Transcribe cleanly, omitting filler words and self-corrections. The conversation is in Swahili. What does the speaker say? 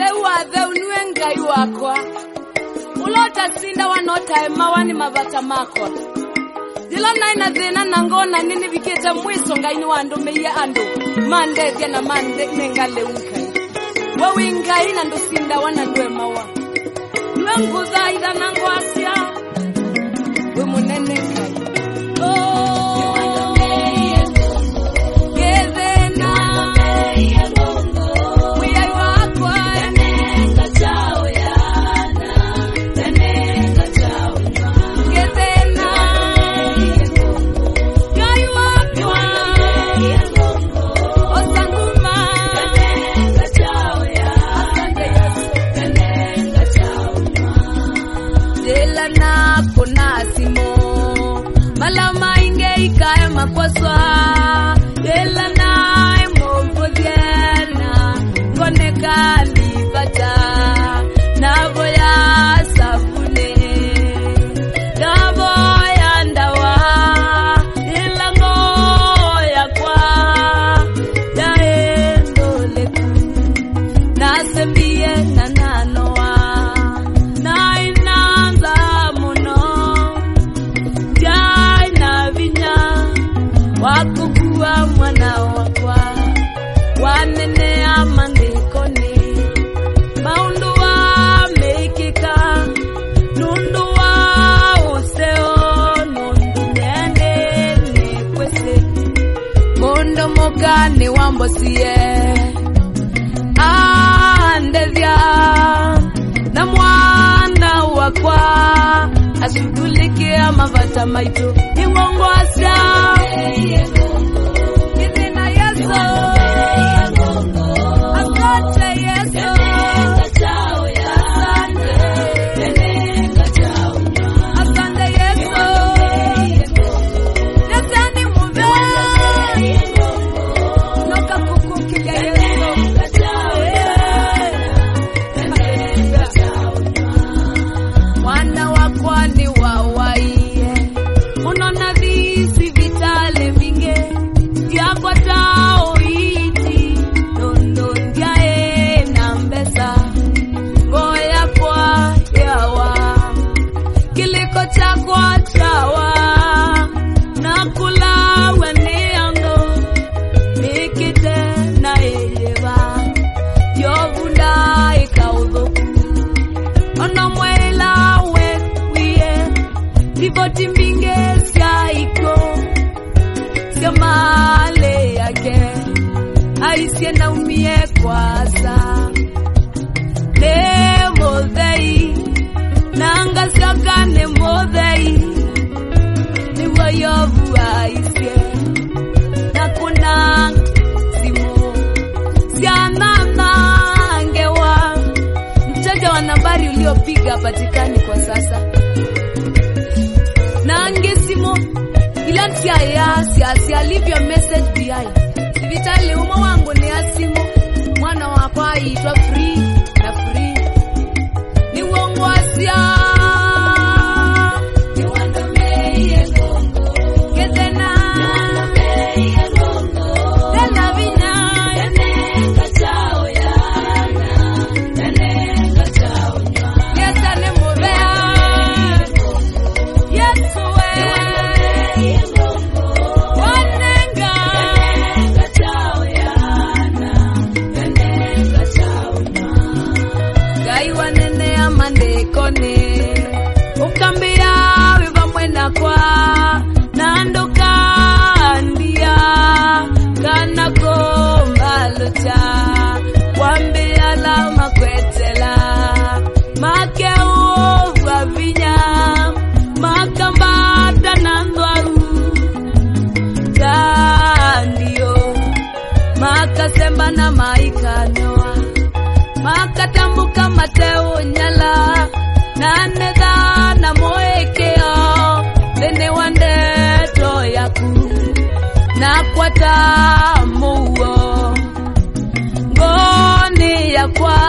Ewa the unwenga yuakwa ulota sinda wanota emawani mabata makwa Dila naina dhena nangona nini viketa mwiso ngaini wando meye ando Mande diana mande nengale unkai Wawi ngai nando sinda wanandwe mawa Nwenguza ida nangwasia We munene ngai Gane wambosie andezia na mwana wakwa ashugulikia mavata maito iwongwasya Kizina Yesu Asante Yesu Sienda umie kwasa Nemo dhei Nanga siakane modhei Niwa yovu aisye Nakuna simu Sianana angewa Mteja wa nambari uliopiga patikani kwa sasa Nange simu Ilansi ya leave your message behind Vitali umo wangu ni asimu Mwana wakwa itwa free na free Ni uongo asia Ni wandomeye gongo Kezena Ni wandomeye gongo Tena vina Yanenga chao yana Yanenga chao nywa Yesa ne muvea Yesu we Ni wandomeye gongo Wanenga Ukambia wiva mwena kwa Nandoka andia Kana kombalucha Wambia la makwetela Make uwa vinya Makambata nandwaru Kandio Makasemba na maikanoa Makatambuka mateo nyala Nanedha na moekeo Dene wande toyaku Na kwata muo Ngoni ya kwa